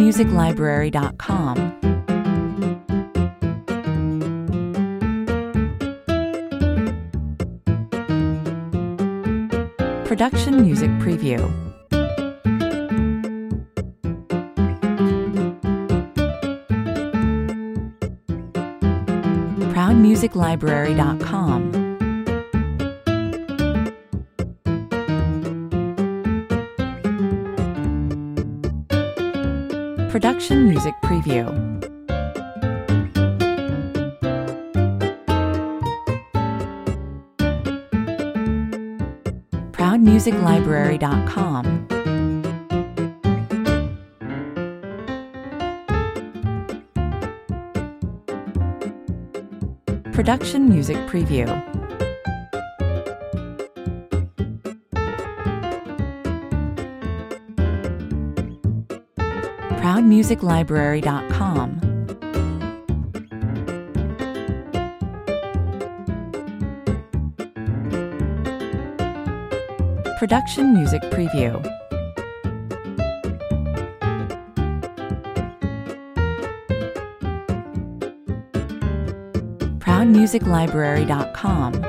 ProudMusicLibrary.com. Production Music Preview. ProudMusicLibrary.com. Production Music Preview. ProudMusicLibrary.com. Production Music Preview. ProudMusicLibrary.com. Production Music Preview. ProudMusicLibrary.com.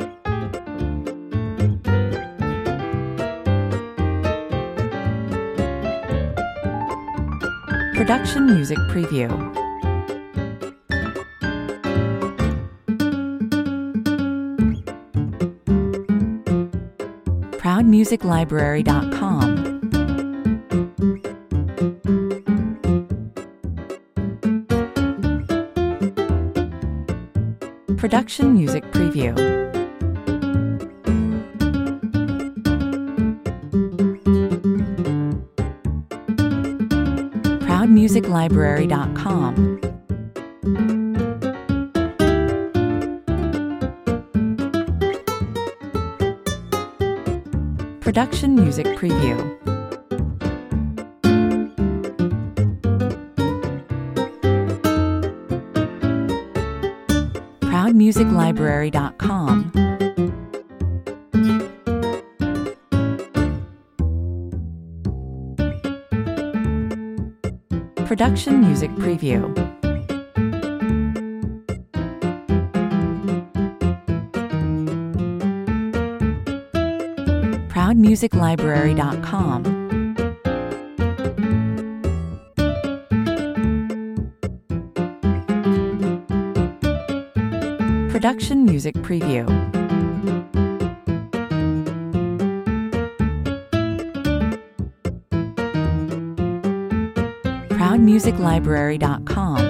Production Music Preview. ProudMusicLibrary.com. Production Music Preview. ProudMusicLibrary.com. Production Music Preview. ProudMusicLibrary.com. Production Music Preview. ProudMusicLibrary.com. Production Music Preview. ProudMusicLibrary.com.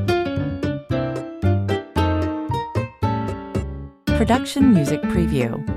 Production Music Preview.